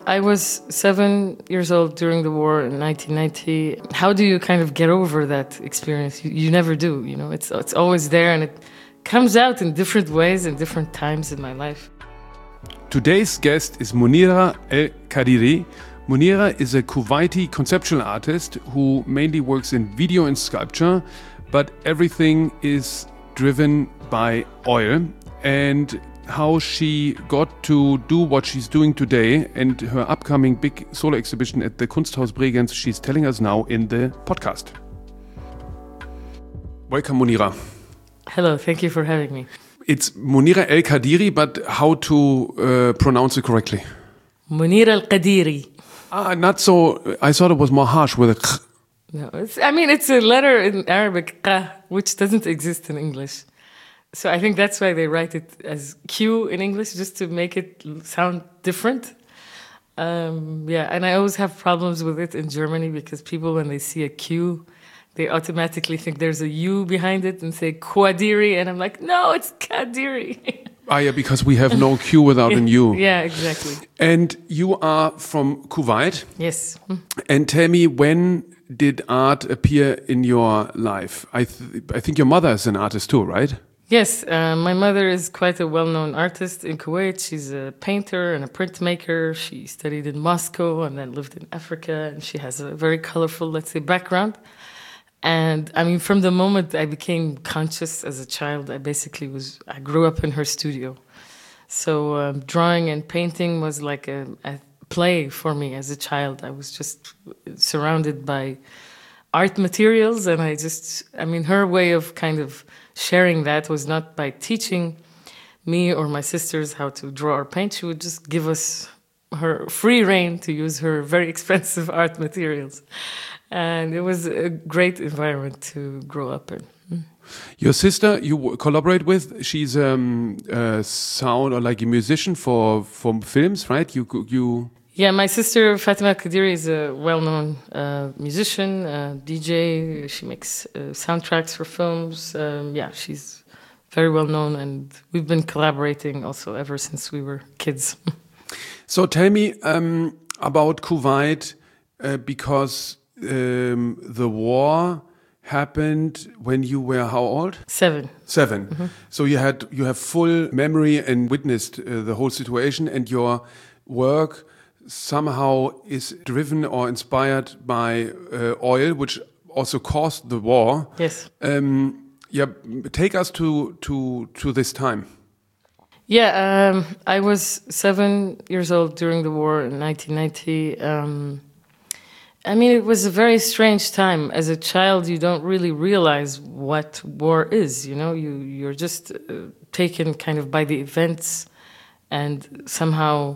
I was 7 years old during the war in 1990. How do you kind of get over that experience? You never do, you know, it's always there, and it comes out in different ways and different times in my life. Today's guest is Munira El Kadiri. Munira is a Kuwaiti conceptual artist who mainly works in video and sculpture, but everything is driven by oil. And how she got to do what she's doing today and her upcoming big solo exhibition at the Kunsthaus Bregenz, she's telling us now in the podcast. Welcome, Munira. Hello, thank you for having me. It's Munira El Kadiri, but how to pronounce it correctly? Munira El Kadiri. Not so. I thought it was more harsh with a k. No, it's a letter in Arabic, qa, which doesn't exist in English. So I think that's why they write it as Q in English, just to make it sound different. And I always have problems with it in Germany because people, when they see a Q, they automatically think there's a U behind it and say Quadiri, and I'm like, no, it's Kadiri. Yeah, because we have no Q without an U. Yeah, exactly. And you are from Kuwait. Yes. And tell me, when did art appear in your life? I think your mother is an artist too, right? Yes, my mother is quite a well-known artist in Kuwait. She's a painter and a printmaker. She studied in Moscow and then lived in Africa, and she has a very colorful, let's say, background. And I mean, from the moment I became conscious as a child, I grew up in her studio. So drawing and painting was like a play for me as a child. I was just surrounded by art materials, and her way of kind of sharing that was not by teaching me or my sisters how to draw or paint. She would just give us her free rein to use her very expensive art materials. And it was a great environment to grow up in. Your sister you collaborate with, she's a sound or like a musician for films, right? Yeah, my sister Fatima Kadiri is a well-known musician, DJ. She makes soundtracks for films. She's very well-known, and we've been collaborating also ever since we were kids. So tell me about Kuwait, because the war happened when you were how old? 7. Mm-hmm. So you have full memory and witnessed the whole situation, and your work somehow is driven or inspired by oil, which also caused the war. Yes. Take us to this time. Yeah, I was 7 years old during the war in 1990. It was a very strange time. As a child, you don't really realize what war is. You know, you're just taken kind of by the events and somehow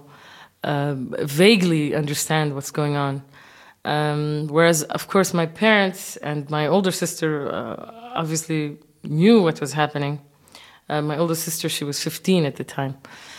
vaguely understand what's going on. Whereas, of course, my parents and my older sister obviously knew what was happening. My older sister, she was 15 at the time.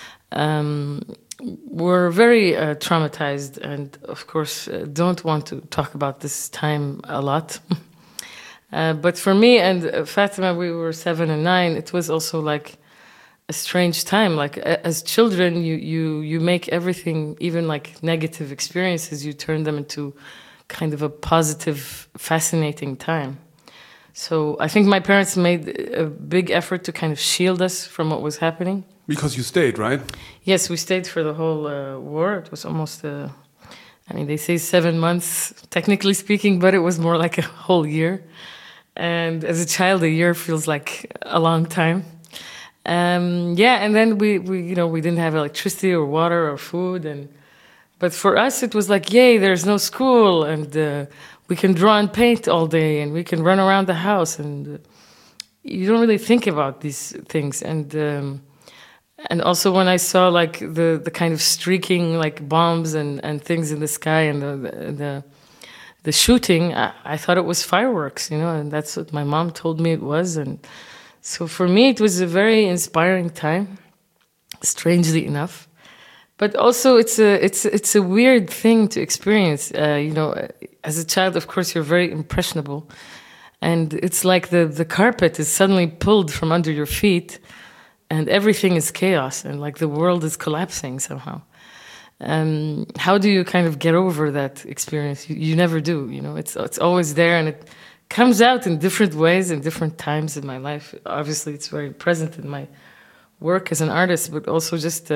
Were very traumatized, and of course don't want to talk about this time a lot. But for me and Fatima, we were 7 and 9. It was also like a strange time. Like as children, you make everything, even like negative experiences, you turn them into kind of a positive, fascinating time. So I think my parents made a big effort to kind of shield us from what was happening. Because you stayed, right? Yes, we stayed for the whole war. It was almost, they say 7 months, technically speaking, but it was more like a whole year. And as a child, a year feels like a long time. And then we didn't have electricity or water or food. But for us, it was like, yay, there's no school, and we can draw and paint all day, and we can run around the house. And you don't really think about these things. And also when I saw like the kind of streaking like bombs and things in the sky and the shooting, I thought it was fireworks, and that's what my mom told me it was. And so for me, it was a very inspiring time, strangely enough. But also it's a weird thing to experience. As a child, of course, you're very impressionable. And it's like the carpet is suddenly pulled from under your feet, and everything is chaos, and like the world is collapsing somehow. how do you kind of get over that experience? You never do, you know. It's always there, and it comes out in different ways in different times in my life. Obviously, it's very present in my work as an artist, but also just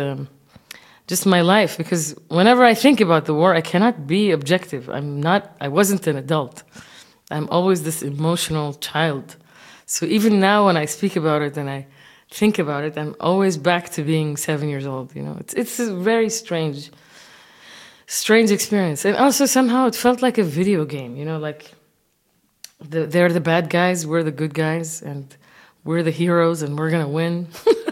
my life. Because whenever I think about the war, I cannot be objective. I wasn't an adult. I'm always this emotional child. So even now, when I speak about it and I think about it, I'm always back to being 7 years old. You know, it's a very strange experience, and also somehow it felt like a video game. You know, like they're the bad guys, we're the good guys, and we're the heroes, and we're gonna win.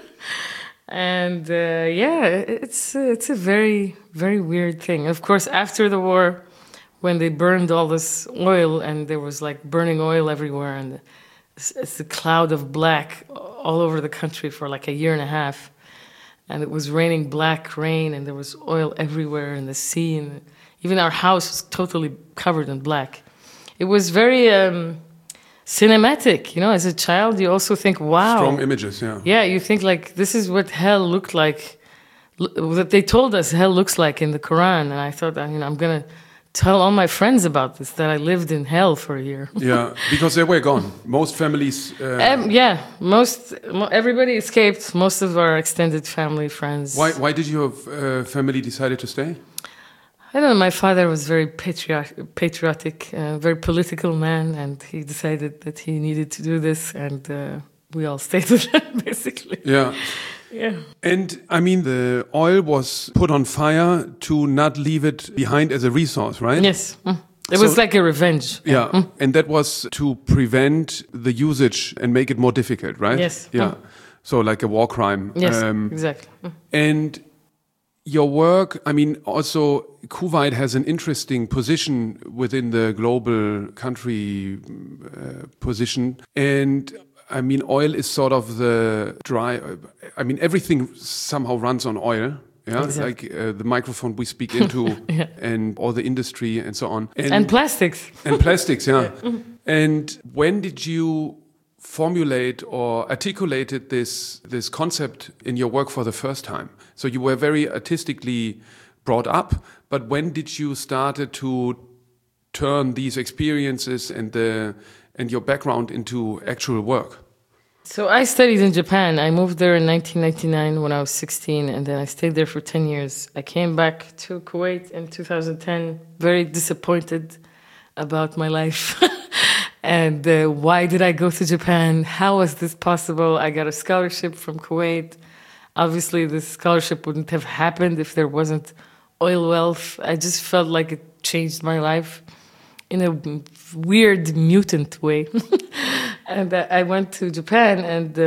And yeah, it's a very, very weird thing. Of course, after the war, when they burned all this oil, and there was like burning oil everywhere, and it's a cloud of black all over the country for like a year and a half. And it was raining black rain, and there was oil everywhere in the sea. And even our house was totally covered in black. It was very cinematic, you know. As a child, you also think, wow. Strong images, yeah. Yeah, you think like, this is what hell looked like, that they told us hell looks like in the Quran. And I thought, you know, I'm going to tell all my friends about this, that I lived in hell for a year. Yeah, because they were gone. Most families... yeah, everybody escaped, most of our extended family, friends. Why did your family decided to stay? I don't know, my father was very patriotic, very political man, and he decided that he needed to do this, and we all stayed with him, basically. Yeah. Yeah. And I mean, the oil was put on fire to not leave it behind as a resource, right? Yes. It was like a revenge. Yeah. And that was to prevent the usage and make it more difficult, right? Yes. Yeah. So like a war crime. Yes, exactly. And your work, I mean, also Kuwait has an interesting position within the global country position. And I mean, oil is sort of the dry... I mean, everything somehow runs on oil. Yeah, exactly. Like the microphone we speak into, yeah. And all the industry and so on. And plastics. And plastics, yeah. And when did you formulate or articulated this concept in your work for the first time? So you were very artistically brought up, but when did you started to turn these experiences and your background into actual work? So I studied in Japan. I moved there in 1999 when I was 16, and then I stayed there for 10 years. I came back to Kuwait in 2010, very disappointed about my life. And why did I go to Japan? How was this possible? I got a scholarship from Kuwait. Obviously, this scholarship wouldn't have happened if there wasn't oil wealth. I just felt like it changed my life in a weird mutant way. And I went to Japan,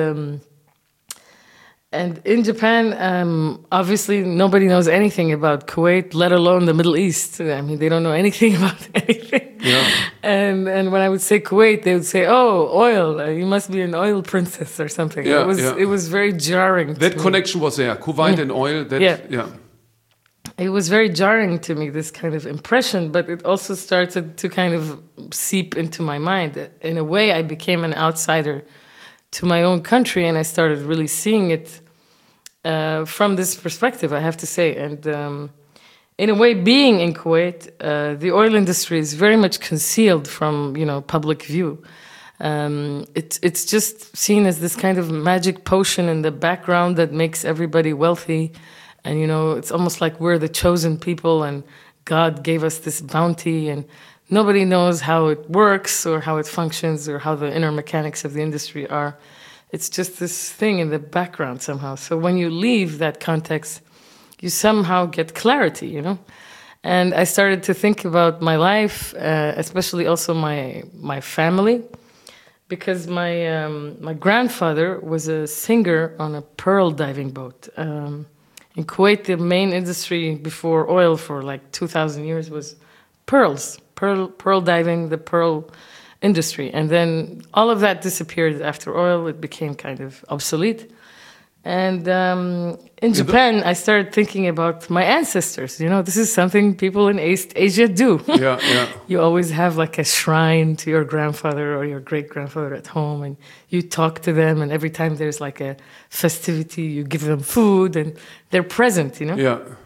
and in Japan, obviously nobody knows anything about Kuwait, let alone the Middle East. I mean, they don't know anything about anything. Yeah. And when I would say Kuwait, they would say, "Oh, oil! You must be an oil princess or something." Yeah, it was very jarring. That connection was there, Kuwait and oil. Yeah. It was very jarring to me, this kind of impression, but it also started to kind of seep into my mind. In a way, I became an outsider to my own country, and I started really seeing it from this perspective, I have to say. And in a way, being in Kuwait, the oil industry is very much concealed from, public view. It's just seen as this kind of magic potion in the background that makes everybody wealthy. And, it's almost like we're the chosen people and God gave us this bounty, and nobody knows how it works or how it functions or how the inner mechanics of the industry are. It's just this thing in the background somehow. So when you leave that context, you somehow get clarity, And I started to think about my life, especially also my family, because my grandfather was a singer on a pearl diving boat. In Kuwait, the main industry before oil for like 2,000 years was pearls, pearl diving, the pearl industry. And then all of that disappeared after oil. It became kind of obsolete. And in Japan, I started thinking about my ancestors. This is something people in East Asia do. Yeah. You always have like a shrine to your grandfather or your great-grandfather at home, and you talk to them, and every time there's like a festivity, you give them food, and they're present, Yeah.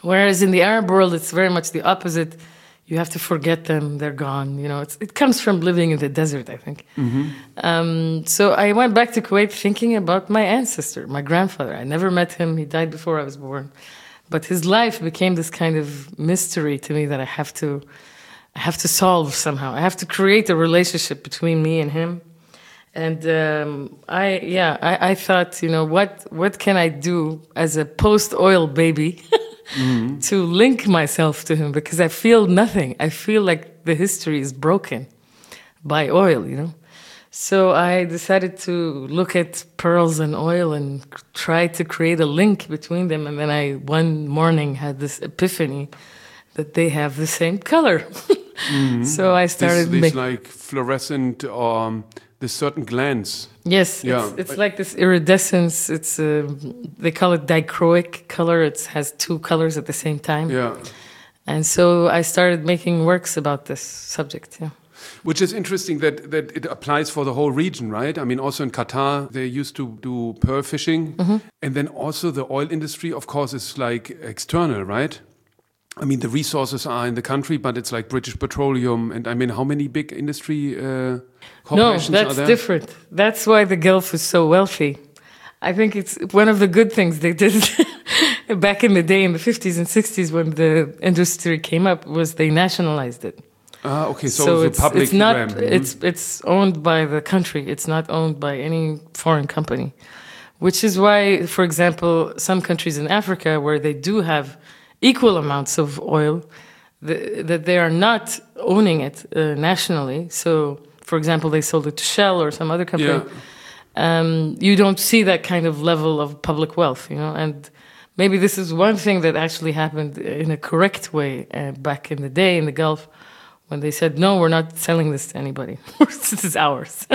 Whereas in the Arab world, it's very much the opposite. You have to forget them; they're gone. You know, it comes from living in the desert, I think. So I went back to Kuwait thinking about my ancestor, my grandfather. I never met him; he died before I was born. But his life became this kind of mystery to me that I have to solve somehow. I have to create a relationship between me and him. And I thought, what can I do as a post-oil baby to link myself to him? Because I feel nothing. I feel like the history is broken by oil, So I decided to look at pearls and oil and try to create a link between them. And then I, one morning, had this epiphany that they have the same color. So I started this like fluorescent, this certain glance. Yes, it's like this iridescence. It's they call it dichroic color. It has two colors at the same time. Yeah. And so I started making works about this subject. Yeah. Which is interesting that it applies for the whole region, right? I mean, also in Qatar, they used to do pearl fishing. And then also the oil industry, of course, is like external, right? I mean, the resources are in the country, but it's like British Petroleum. And I mean, how many big industry corporations are there? No, that's different. That's why the Gulf is so wealthy. I think it's one of the good things they did back in the day, in the 50s and 60s, when the industry came up, was they nationalized it. Ah, okay. So it's public. It's not. It's owned by the country. It's not owned by any foreign company, which is why, for example, some countries in Africa where they do have equal amounts of oil, that they are not owning it nationally. So, for example, they sold it to Shell or some other company. Yeah. You don't see that kind of level of public wealth, and maybe this is one thing that actually happened in a correct way back in the day in the Gulf, when they said, no, we're not selling this to anybody. This is ours.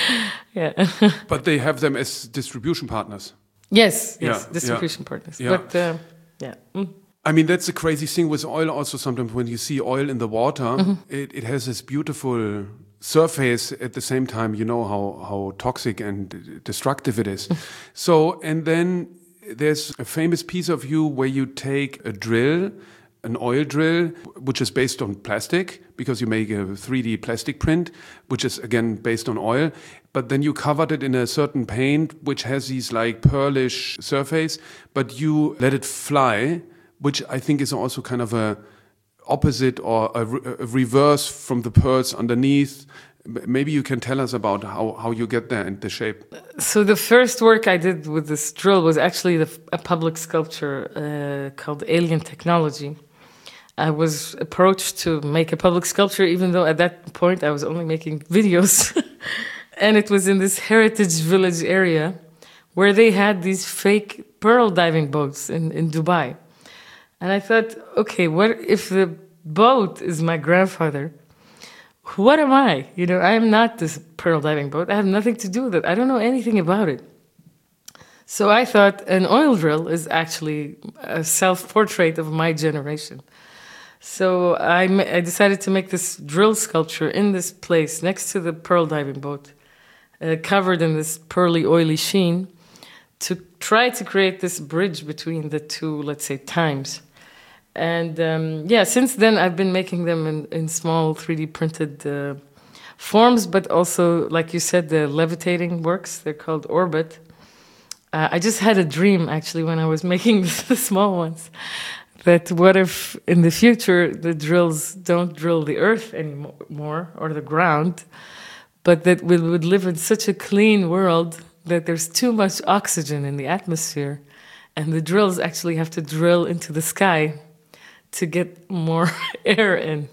Yeah. But they have them as distribution partners. Yes, distribution partners. Yeah. But, yeah. I mean, that's the crazy thing with oil also. Sometimes when you see oil in the water, it has this beautiful surface at the same time. You know how toxic and destructive it is. So, and then there's a famous piece of you where you take a drill, an oil drill, which is based on plastic, because you make a 3D plastic print, which is again based on oil. But then you covered it in a certain paint, which has these like pearlish surface, but you let it fly, which I think is also kind of a opposite or a reverse from the pearls underneath. Maybe you can tell us about how you get there and the shape. So the first work I did with this drill was actually a public sculpture called Alien Technology. I was approached to make a public sculpture, even though at that point I was only making videos. And it was in this heritage village area where they had these fake pearl diving boats in Dubai. And I thought, okay, what if the boat is my grandfather? What am I? I am not this pearl diving boat. I have nothing to do with it. I don't know anything about it. So I thought an oil drill is actually a self-portrait of my generation. So I decided to make this drill sculpture in this place next to the pearl diving boat, covered in this pearly, oily sheen, to try to create this bridge between the two, let's say, times. And since then I've been making them in small 3D printed forms, but also, like you said, the levitating works. They're called Orbit. I just had a dream, actually, when I was making the small ones, that what if in the future the drills don't drill the earth anymore or the ground, but that we would live in such a clean world that there's too much oxygen in the atmosphere, and the drills actually have to drill into the sky to get more air in.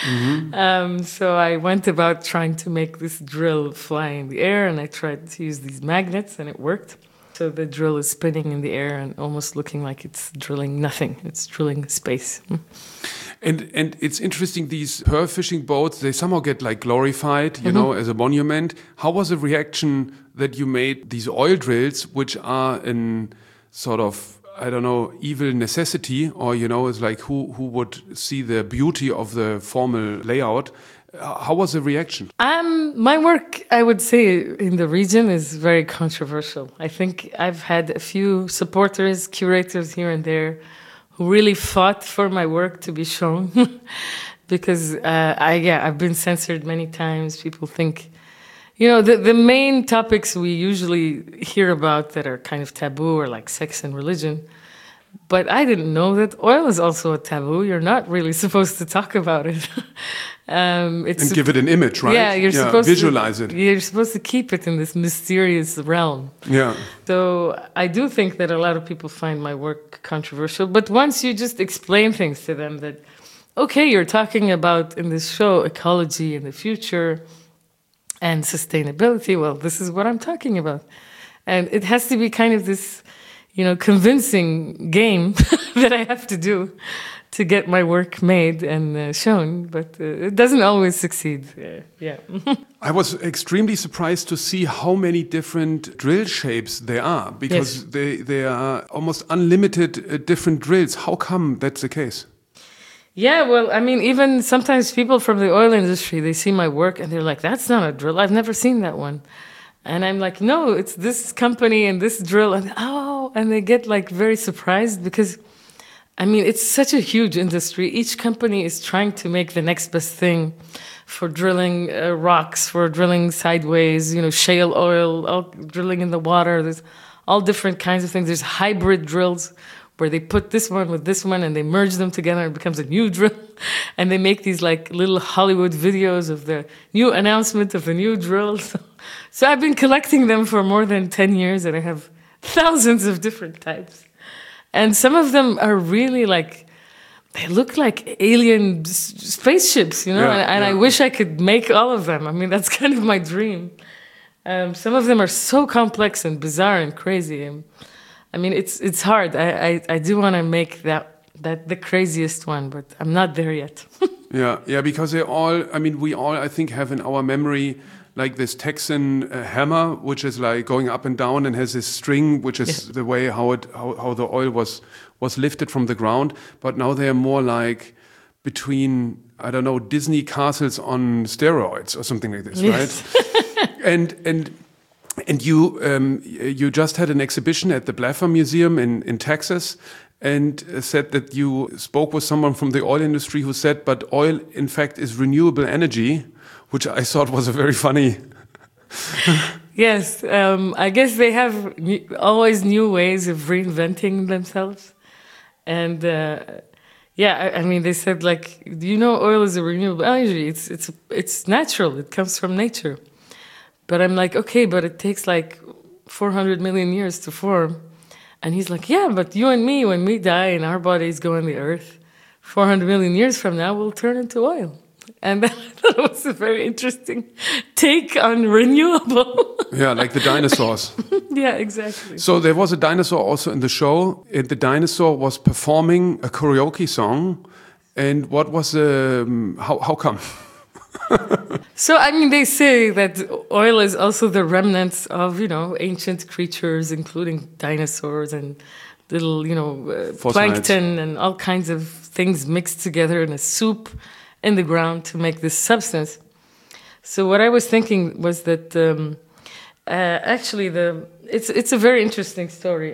So I went about trying to make this drill fly in the air, and I tried to use these magnets, and it worked. So the drill is spinning in the air and almost looking like it's drilling nothing. It's drilling space. And it's interesting, these pearl fishing boats, they somehow get like glorified, you know, as a monument. How was the reaction that you made these oil drills, which are in sort of, I don't know, evil necessity, or, it's like who would see the beauty of the formal layout? How was the reaction? My work, I would say, in the region is very controversial. I think I've had a few supporters, curators here and there, who really fought for my work to be shown. Because I've been censored many times. People think, the main topics we usually hear about that are kind of taboo are like sex and religion. But I didn't know that oil is also a taboo. You're not really supposed to talk about it. And give it an image, right? Yeah, you're supposed visualize it. You're supposed to keep it in this mysterious realm. Yeah. So I do think that a lot of people find my work controversial. But once you just explain things to them that, okay, you're talking about in this show ecology in the future and sustainability, well, this is what I'm talking about. And it has to be kind of this, convincing game that I have to do to get my work made and shown, but it doesn't always succeed. Yeah. I was extremely surprised to see how many different drill shapes there are, because they are almost unlimited different drills. How come that's the case? Yeah, well, I mean, even sometimes people from the oil industry, they see my work and they're like, that's not a drill. I've never seen that one. And I'm like, no, it's this company and this drill. And they get like very surprised because, I mean, it's such a huge industry. Each company is trying to make the next best thing for drilling rocks, for drilling sideways, shale oil, all drilling in the water. There's all different kinds of things. There's hybrid drills where they put this one with this one and they merge them together and it becomes a new drill. And they make these like little Hollywood videos of the new announcement of the new drill. So I've been collecting them for more than 10 years and I have thousands of different types. And some of them are really like, they look like alien spaceships, and I wish I could make all of them. I mean, that's kind of my dream. Some of them are so complex and bizarre and crazy. I mean, it's hard. I do want to make that the craziest one, but I'm not there yet. Yeah, because we all, I think, have in our memory like this Texan hammer, which is like going up and down and has this string, which is the way how the oil was lifted from the ground. But now they are more like between, I don't know, Disney castles on steroids or something like this, right? And you just had an exhibition at the Blaffer Museum in Texas, and said that you spoke with someone from the oil industry who said, but oil, in fact, is renewable energy, which I thought was a very funny... Yes, I guess they have always new ways of reinventing themselves. And I mean, they said, like, oil is a renewable energy. It's natural. It comes from nature. But I'm like, okay, but it takes like 400 million years to form. And he's like, yeah, but you and me, when we die and our bodies go in the earth, 400 million years from now, we'll turn into oil. And I thought it was a very interesting take on renewable. Yeah, like the dinosaurs. Yeah, exactly. So there was a dinosaur also in the show. And the dinosaur was performing a karaoke song. And what was how come? So, I mean, they say that oil is also the remnants of, ancient creatures, including dinosaurs and little, plankton and all kinds of things mixed together in a soup in the ground to make this substance. So what I was thinking was that actually it's a very interesting story.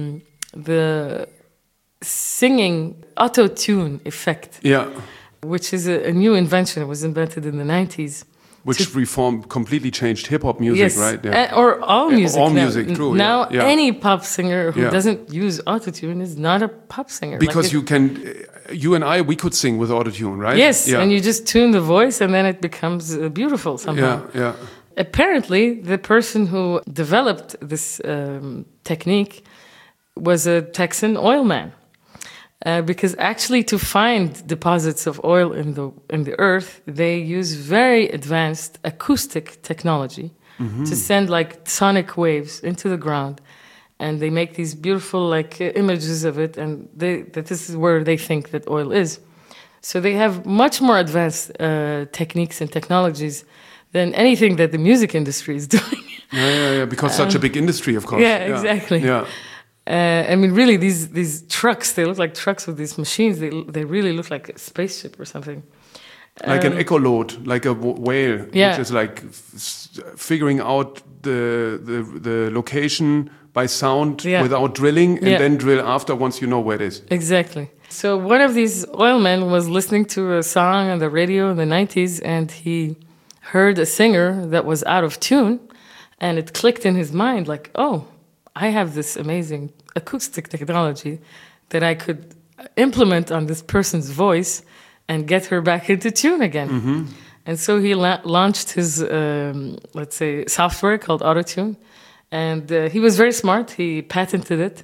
The singing auto-tune effect. Yeah. Which is a new invention. It was invented in the 90s. Which completely changed hip-hop music, right? Yeah. Or all music. All now. music, true. Now, any pop singer who Yeah. doesn't use autotune is not a pop singer. Because you and I, we could sing with autotune, right? Yes, and you just tune the voice and then it becomes beautiful somehow. Yeah. Apparently, the person who developed this technique was a Texan oil man. Because actually, to find deposits of oil in the earth, they use very advanced acoustic technology to send like sonic waves into the ground, and they make these beautiful like images of it, and that this is where they think that oil is. So they have much more advanced techniques and technologies than anything that the music industry is doing. Yeah. Because such a big industry, of course. Yeah, exactly. Yeah. I mean, really, these trucks, they look like trucks with these machines. They really look like a spaceship or something. Like an echolot, like a whale, which is like figuring out the location by sound without drilling, and then drill after once you know where it is. Exactly. So one of these oilmen was listening to a song on the radio in the 90s, and he heard a singer that was out of tune, and it clicked in his mind like, oh, I have this amazing acoustic technology that I could implement on this person's voice and get her back into tune again. Mm-hmm. And so he launched his, let's say, software called Autotune. And he was very smart. He patented it.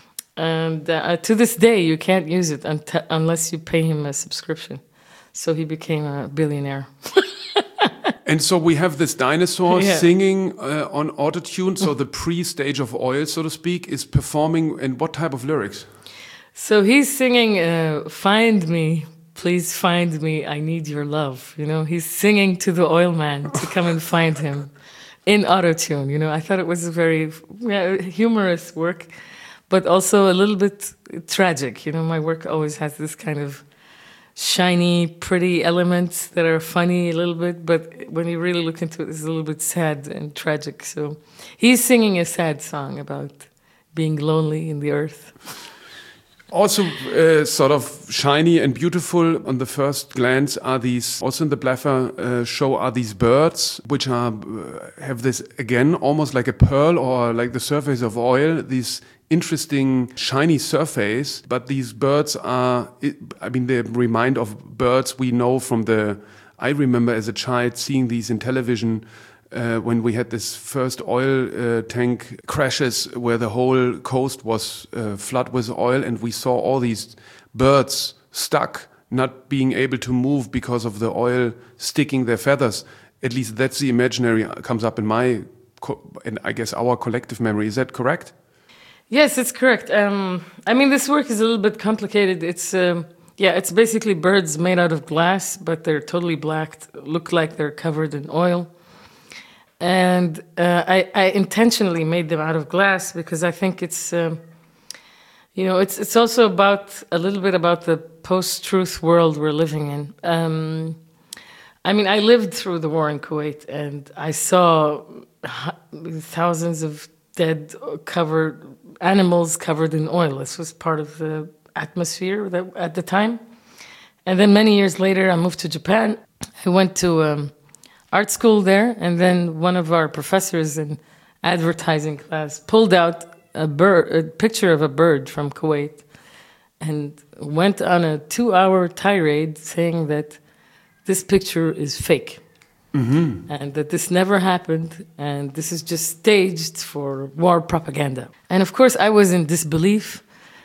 And to this day, you can't use it unless you pay him a subscription. So he became a billionaire. And so we have this dinosaur singing on Autotune. So the pre-stage of Oil, so to speak, is performing in what type of lyrics? So he's singing, find me. Please find me, I need your love. You know, he's singing to the oil man to come and find him in Autotune. You know, I thought it was a very humorous work, but also a little bit tragic. You know, my work always has this kind of shiny, pretty elements that are funny a little bit, but when you really look into it, it's a little bit sad and tragic. So he's singing a sad song about being lonely in the earth. Also, sort of shiny and beautiful on the first glance are these, also in the Blaffer show, are these birds, which are have this, again, almost like a pearl or like the surface of oil, these interesting shiny surface. But these birds are, I mean, they remind of birds we know from I remember as a child seeing these in television when we had this first oil tank crashes where the whole coast was flooded with oil, and we saw all these birds stuck, not being able to move because of the oil sticking their feathers. At least that's the imaginary comes up in my, and I guess our collective memory. Is that correct? Yes, it's correct. I mean, this work is a little bit complicated. It's it's basically birds made out of glass, but they're totally black, look like they're covered in oil. And I intentionally made them out of glass because I think it's, it's also about a little bit about the post-truth world we're living in. I mean, I lived through the war in Kuwait, and I saw thousands of dead, animals covered in oil. This was part of the atmosphere at the time. And then many years later, I moved to Japan. I went to art school there, and then one of our professors in advertising class pulled out a picture of a bird from Kuwait and went on a 2-hour tirade saying that this picture is fake. Mm-hmm. And that this never happened, and this is just staged for war propaganda. And of course, I was in disbelief.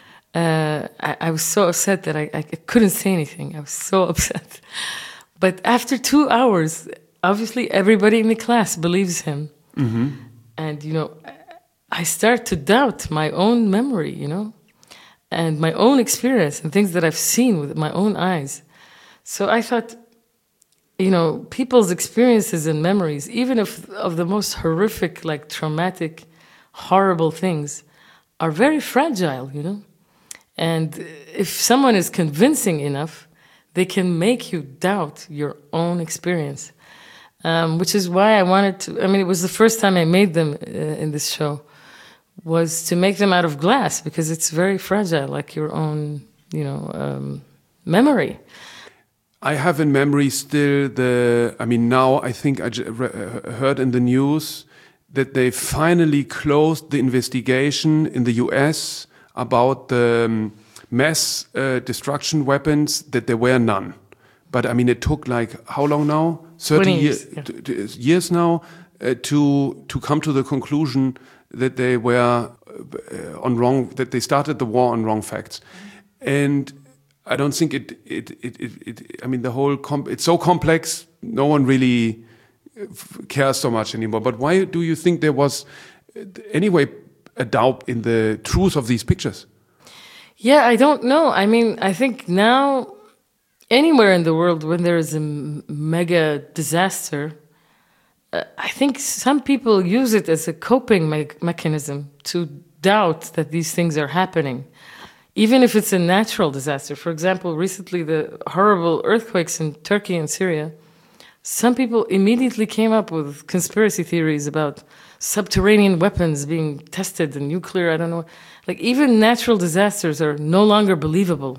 I was so upset that I couldn't say anything. I was so upset. But after 2 hours, obviously everybody in the class believes him. Mm-hmm. And, I start to doubt my own memory, and my own experience and things that I've seen with my own eyes. So I thought, people's experiences and memories, even of the most horrific, like traumatic, horrible things, are very fragile, And if someone is convincing enough, they can make you doubt your own experience. Which is why I wanted to, it was the first time I made them in this show, was to make them out of glass, because it's very fragile, like your own, memory. I have in memory still now I think I heard in the news that they finally closed the investigation in the US about the mass destruction weapons, that there were none. But it took like, how long now? 30 years now to come to the conclusion that they were that they started the war on wrong facts. And I don't think the whole, it's so complex, no one really cares so much anymore. But why do you think there was, anyway, a doubt in the truth of these pictures? Yeah, I don't know. I think now, anywhere in the world, when there is a mega disaster, I think some people use it as a coping mechanism to doubt that these things are happening. Even if it's a natural disaster. For example, recently the horrible earthquakes in Turkey and Syria, some people immediately came up with conspiracy theories about subterranean weapons being tested and nuclear, I don't know. Like, even natural disasters are no longer believable.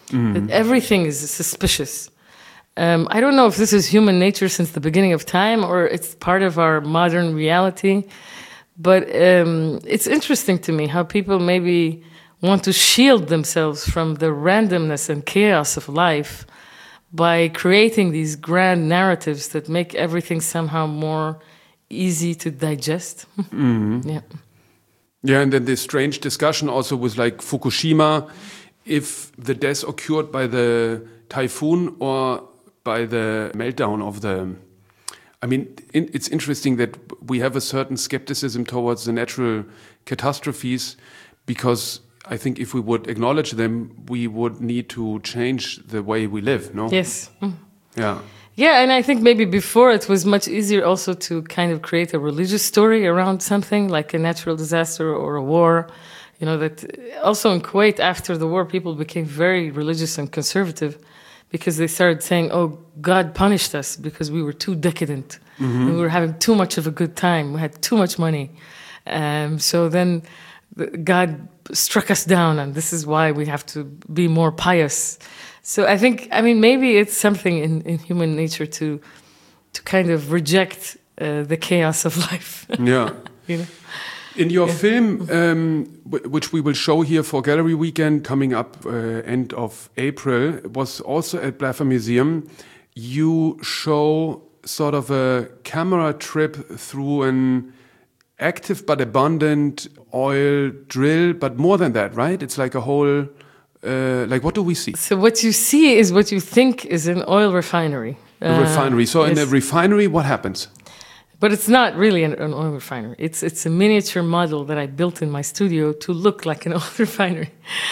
That everything is suspicious. I don't know if this is human nature since the beginning of time or it's part of our modern reality, but it's interesting to me how people maybe want to shield themselves from the randomness and chaos of life by creating these grand narratives that make everything somehow more easy to digest. Yeah. Yeah, and then this strange discussion also with like Fukushima, if the death occurred by the typhoon or by the meltdown of the... I mean, it's interesting that we have a certain skepticism towards the natural catastrophes because I think if we would acknowledge them, we would need to change the way we live, no? Yes. Yeah. Yeah, and I think maybe before it was much easier also to kind of create a religious story around something like a natural disaster or a war. You know, that also in Kuwait after the war, people became very religious and conservative because they started saying, oh, God punished us because we were too decadent. And we were having too much of a good time. We had too much money. So then God struck us down, and this is why we have to be more pious. So I think, I mean, maybe it's something in human nature to kind of reject the chaos of life. Yeah. You know? In your film, which we will show here for Gallery Weekend coming up end of April, was also at Blaffer Museum. You show sort of a camera trip through an active but abundant oil drill, but more than that, right? It's like a whole, like what do we see? So what you see is what you think is an oil refinery. A refinery. So in yes. a refinery, what happens? But it's not really an oil refinery. It's a miniature model that I built in my studio to look like an oil refinery.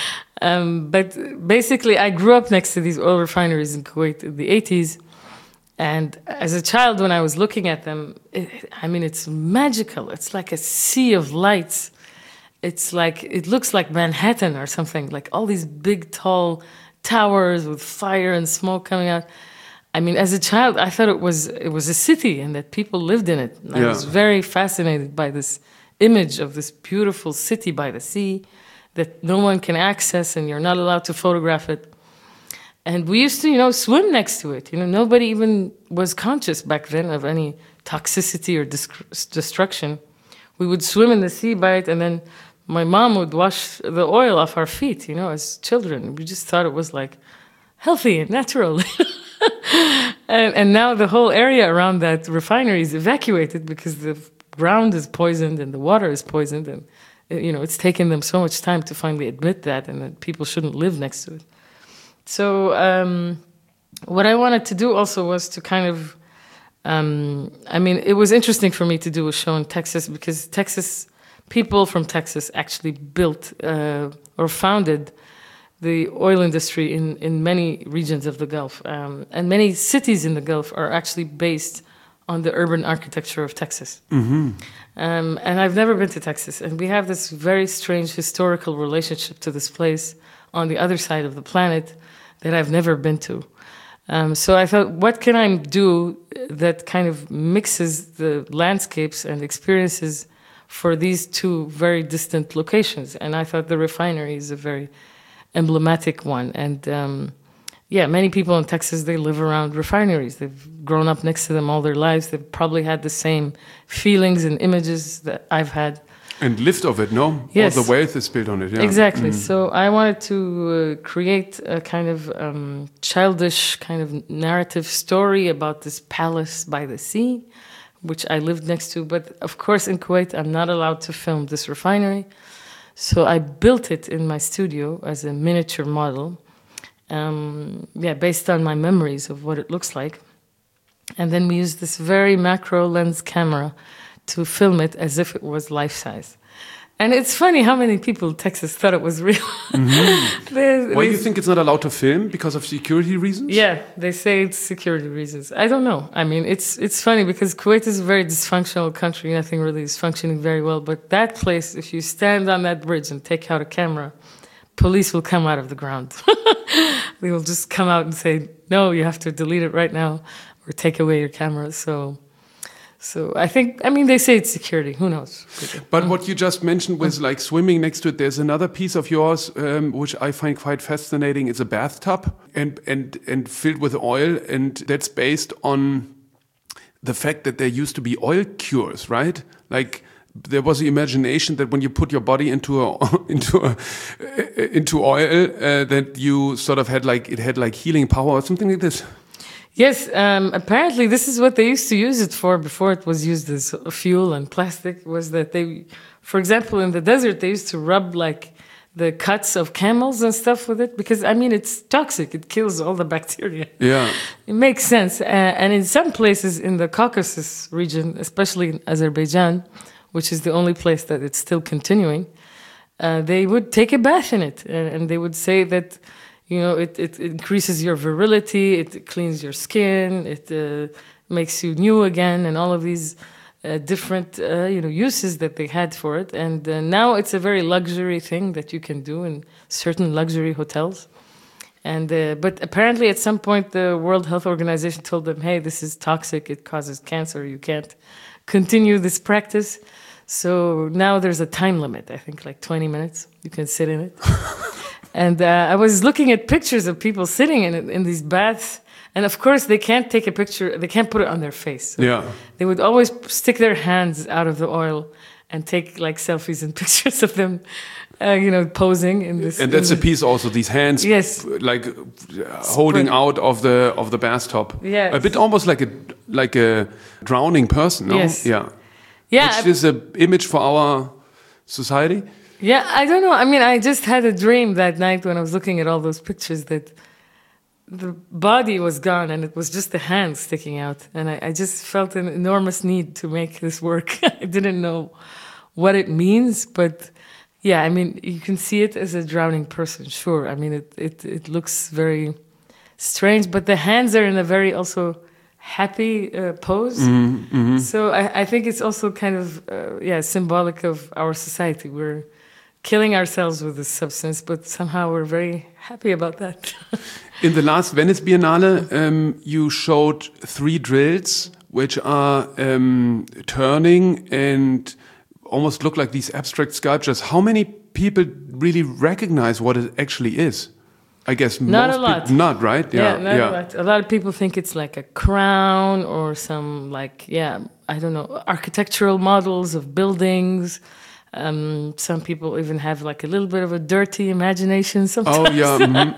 But basically, I grew up next to these oil refineries in Kuwait in the 80s. And as a child, when I was looking at them, it's magical. It's like a sea of lights. It's like, it looks like Manhattan or something, like all these big, tall towers with fire and smoke coming out. I mean, as a child, I thought it was a city and that people lived in it. I was very fascinated by this image of this beautiful city by the sea that no one can access and you're not allowed to photograph it. And we used to, swim next to it. Nobody even was conscious back then of any toxicity or destruction. We would swim in the sea by it, and then my mom would wash the oil off our feet, as children. We just thought it was like healthy and natural. and now the whole area around that refinery is evacuated because the ground is poisoned and the water is poisoned. And, it's taken them so much time to finally admit that and that people shouldn't live next to it. So what I wanted to do also was to kind of, it was interesting for me to do a show in Texas because people from Texas actually built or founded the oil industry in many regions of the Gulf. And many cities in the Gulf are actually based on the urban architecture of Texas. Mm-hmm. And I've never been to Texas. And we have this very strange historical relationship to this place on the other side of the planet that I've never been to. So I thought, what can I do that kind of mixes the landscapes and experiences for these two very distant locations? And I thought the refinery is a very emblematic one. And many people in Texas, they live around refineries. They've grown up next to them all their lives. They've probably had the same feelings and images that I've had. And lived of it, no? Yes. All the wealth is built on it, yeah. Exactly. So I wanted to create a kind of childish kind of narrative story about this palace by the sea, which I lived next to. But of course, in Kuwait, I'm not allowed to film this refinery. So I built it in my studio as a miniature model, based on my memories of what it looks like. And then we used this very macro lens camera to film it as if it was life-size. And it's funny how many people in Texas thought it was real. Mm-hmm. Why do you think it's not allowed to film? Because of security reasons? Yeah, they say it's security reasons. I don't know. I mean, it's funny because Kuwait is a very dysfunctional country. Nothing really is functioning very well. But that place, if you stand on that bridge and take out a camera, police will come out of the ground. They will just come out and say, no, you have to delete it right now or take away your camera. So So I think, I mean, they say it's security. Who knows? But what you just mentioned was like swimming next to it. There's another piece of yours which I find quite fascinating. It's a bathtub and filled with oil, and that's based on the fact that there used to be oil cures, right? Like there was the imagination that when you put your body into oil, that you sort of had like healing power or something like this. Yes, apparently this is what they used to use it for before it was used as fuel and plastic, was that they, for example, in the desert, they used to rub like the cuts of camels and stuff with it because, I mean, it's toxic. It kills all the bacteria. Yeah. It makes sense. And in some places in the Caucasus region, especially in Azerbaijan, which is the only place that it's still continuing, they would take a bath in it. And they would say that, you know, it increases your virility, it cleans your skin, it makes you new again, and all of these different, uses that they had for it. And now it's a very luxury thing that you can do in certain luxury hotels. And but apparently at some point the World Health Organization told them, hey, this is toxic, it causes cancer, you can't continue this practice. So now there's a time limit, I think like 20 minutes, you can sit in it. And I was looking at pictures of people sitting in these baths. And of course, they can't take a picture. They can't put it on their face. So yeah. They would always stick their hands out of the oil and take like selfies and pictures of them, posing in this. And that's a piece also. These hands, yes, like holding out of the bathtub. Yeah, a bit almost like a drowning person. No? Yes. Yeah. Yeah. Which is an image for our society. Yeah, I don't know. I mean, I just had a dream that night when I was looking at all those pictures that the body was gone and it was just the hands sticking out. And I just felt an enormous need to make this work. I didn't know what it means, but yeah, I mean, you can see it as a drowning person, sure. I mean, it looks very strange, but the hands are in a very also happy pose. Mm-hmm, mm-hmm. So I think it's also kind of, symbolic of our society. We're killing ourselves with this substance, but somehow we're very happy about that. In the last Venice Biennale, you showed 3 drills which are turning and almost look like these abstract sculptures. How many people really recognize what it actually is? I guess not most a lot. people, not right? Yeah, not a lot. A lot of people think it's like a crown or some I don't know, architectural models of buildings. Some people even have like a little bit of a dirty imagination sometimes. Oh yeah,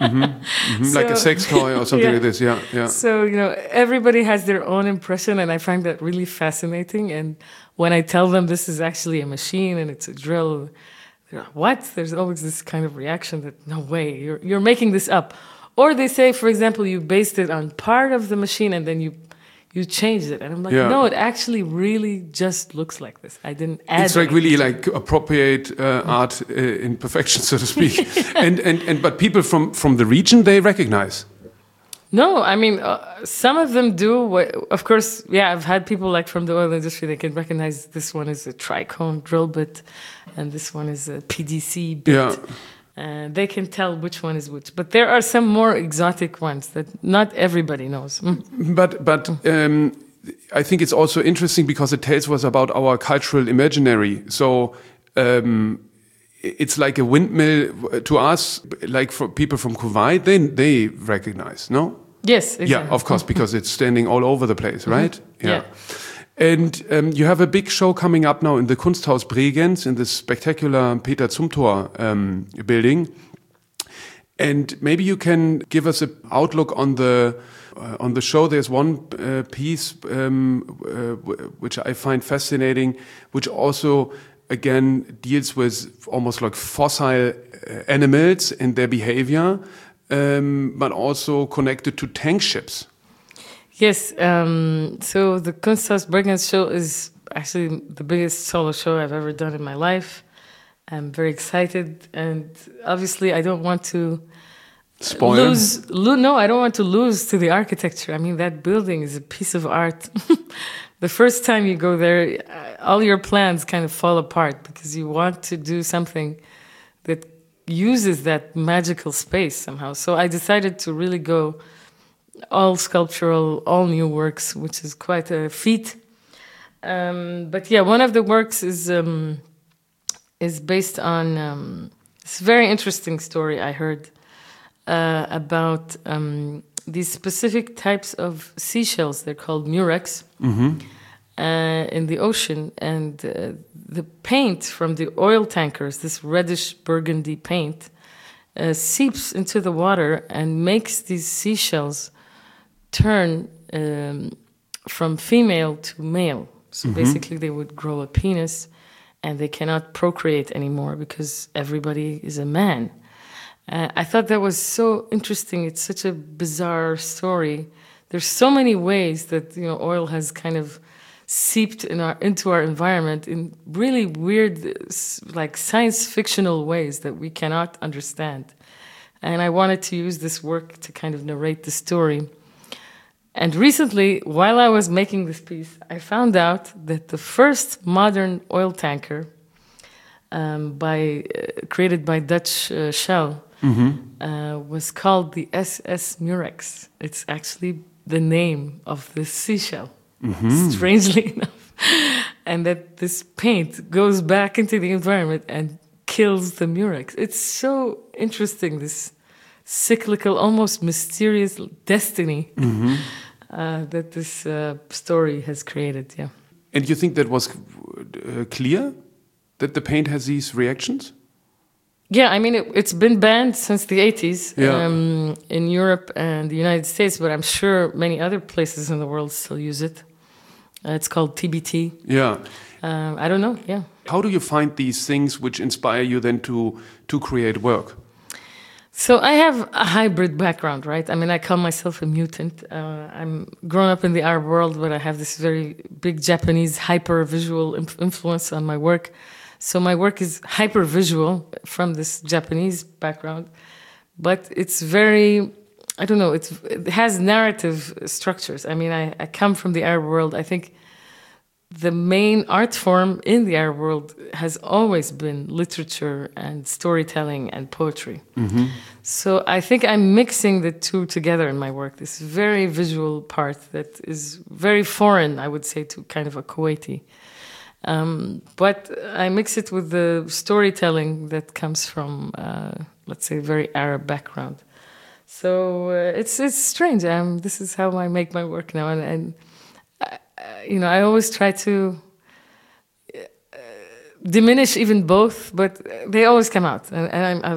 so, like a sex toy or something like this. Yeah, yeah. So everybody has their own impression, and I find that really fascinating. And when I tell them this is actually a machine and it's a drill, they're like, what? There's always this kind of reaction that no way, you're making this up. Or they say, for example, you based it on part of the machine and then you changed it. And I'm like, no, it actually really just looks like this. I didn't add it's like really like appropriate art in perfection, so to speak. But people from the region, they recognize. No, I mean, some of them do. Of course, I've had people like from the oil industry, they can recognize this one is a tricone drill bit and this one is a PDC bit. Yeah. They can tell which one is which. But there are some more exotic ones that not everybody knows. But I think it's also interesting because it tells us about our cultural imaginary. So it's like a windmill to us, like for people from Kuwait, they recognize, no? Yes, exactly. Yeah, of course, because it's standing all over the place, right? Mm-hmm. Yeah. And you have a big show coming up now in the Kunsthaus Bregenz, in this spectacular Peter Zumthor building. And maybe you can give us an outlook on the show. There's one piece which I find fascinating, which also again deals with almost like fossil animals and their behavior, but also connected to tank ships. Yes, so the Kunsthaus Bregenz show is actually the biggest solo show I've ever done in my life. I'm very excited, and obviously I don't want to spoil. I don't want to lose to the architecture. I mean, that building is a piece of art. The first time you go there, all your plans kind of fall apart because you want to do something that uses that magical space somehow. So I decided to really go all sculptural, all new works, which is quite a feat. But yeah, one of the works is based on this very interesting story I heard about these specific types of seashells. They're called murex in the ocean, and the paint from the oil tankers, this reddish burgundy paint, seeps into the water and makes these seashells turn from female to male. So basically they would grow a penis and they cannot procreate anymore because everybody is a man. I thought that was so interesting. It's such a bizarre story. There's so many ways that oil has kind of seeped into our environment in really weird, like science fictional ways that we cannot understand. And I wanted to use this work to kind of narrate the story. And recently, while I was making this piece, I found out that the first modern oil tanker created by Dutch Shell was called the SS Murex. It's actually the name of the seashell, strangely enough. And that this paint goes back into the environment and kills the murex. It's so interesting, this cyclical, almost mysterious destiny that this story has created, yeah. And you think that was clear, that the paint has these reactions? Yeah, I mean, it's been banned since the 80s Yeah. in Europe and the United States, but I'm sure many other places in the world still use it. It's called TBT. Yeah. I don't know, yeah. How do you find these things which inspire you then to create work? So I have a hybrid background, right? I mean, I call myself a mutant. I'm grown up in the Arab world, but I have this very big Japanese hyper-visual influence on my work. So my work is hyper-visual from this Japanese background, but it's very, I don't know, it has narrative structures. I mean, I come from the Arab world. I think the main art form in the Arab world has always been literature and storytelling and poetry. So I think I'm mixing the two together in my work, this very visual part that is very foreign, I would say, to kind of a Kuwaiti. But I mix it with the storytelling that comes from, let's say, a very Arab background. So it's strange. This is how I make my work now, and I always try to diminish even both, but they always come out, and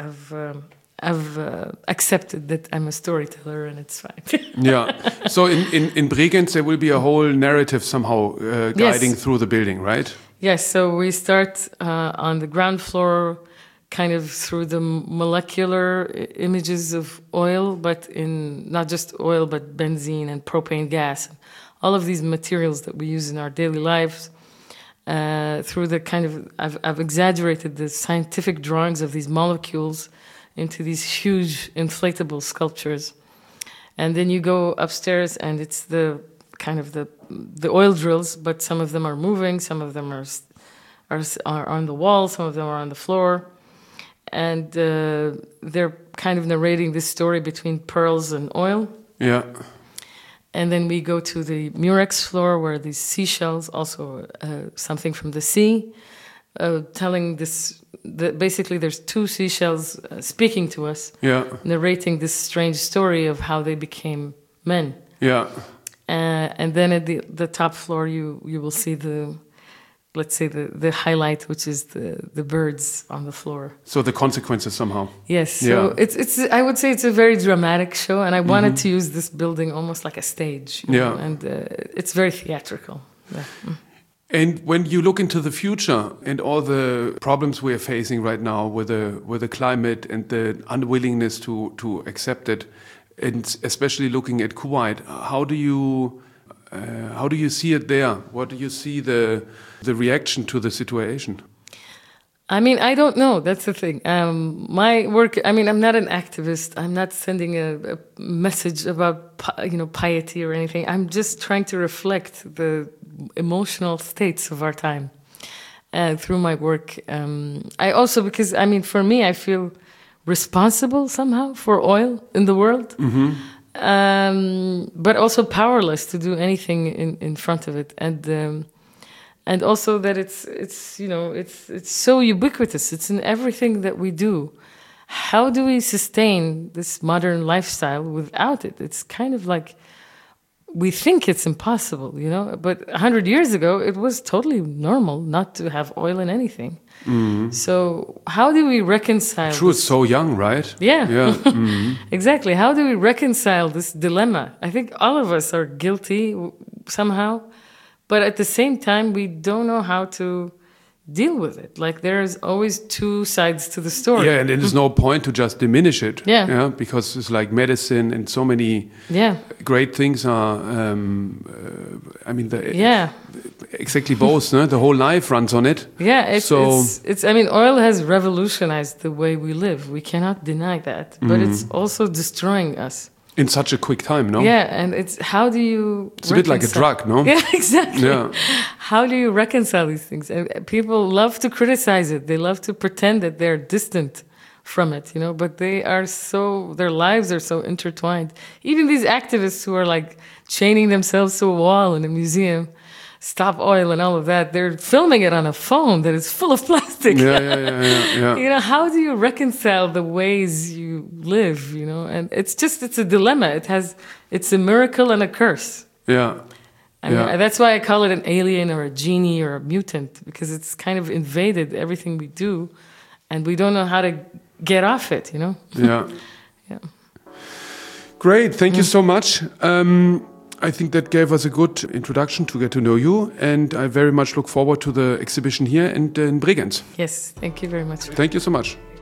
I've accepted that I'm a storyteller, and it's fine. Yeah. So in Bregenz, there will be a whole narrative somehow guiding through the building, right? Yes. So we start on the ground floor, kind of through the molecular images of oil, but in not just oil, but benzene and propane gas, all of these materials that we use in our daily lives. Through the kind of, I've exaggerated the scientific drawings of these molecules into these huge inflatable sculptures. And then you go upstairs and it's the kind of the oil drills, but some of them are moving, some of them are on the wall, some of them are on the floor. And they're kind of narrating this story between pearls and oil. Yeah. And then we go to the murex floor where these seashells, also something from the sea, telling this, basically there's two seashells speaking to us, narrating this strange story of how they became men. Yeah. And then at the top floor, you will see let's say the highlight, which is the birds on the floor. So the consequences somehow. Yes. So it's I would say it's a very dramatic show, and I wanted to use this building almost like a stage. You know, and it's very theatrical. Yeah. And when you look into the future and all the problems we are facing right now with the climate and the unwillingness to accept it, and especially looking at Kuwait, how do you see it there? What do you see the reaction to the situation? I mean, I don't know. That's the thing. My work, I mean, I'm not an activist. I'm not sending a message about, piety or anything. I'm just trying to reflect the emotional states of our time through my work. I also, because, I mean, for me, I feel responsible somehow for oil in the world. But also powerless to do anything in front of it. And and also that it's so ubiquitous. It's in everything that we do. How do we sustain this modern lifestyle without it? It's kind of like we think it's impossible, but 100 years ago, it was totally normal not to have oil in anything. So how do we reconcile True, it's so young, right? Yeah. Exactly. How do we reconcile this dilemma? I think all of us are guilty somehow, but at the same time, we don't know how to deal with it. Like there's always two sides to the story. Yeah, and there's no point to just diminish it. Yeah. Because it's like medicine and so many great things are, exactly both, no? The whole life runs on it. Yeah, it's oil has revolutionized the way we live. We cannot deny that, but it's also destroying us. In such a quick time, no? Yeah, and it's how do you... It's a bit like a drug, no? Yeah, exactly. Yeah. How do you reconcile these things? And people love to criticize it. They love to pretend that they're distant from it, but their lives are so intertwined. Even these activists who are like chaining themselves to a wall in a museum, stop oil and all of that, they're filming it on a phone that is full of plastic. Yeah. How do you reconcile the ways you live, And it's a dilemma. It's a miracle and a curse. Yeah. That's why I call it an alien or a genie or a mutant, because it's kind of invaded everything we do, and we don't know how to get off it, Yeah. Yeah. Great. Thank you so much. I think that gave us a good introduction to get to know you, and I very much look forward to the exhibition here and in Bregenz. Yes, thank you very much. Thank you so much.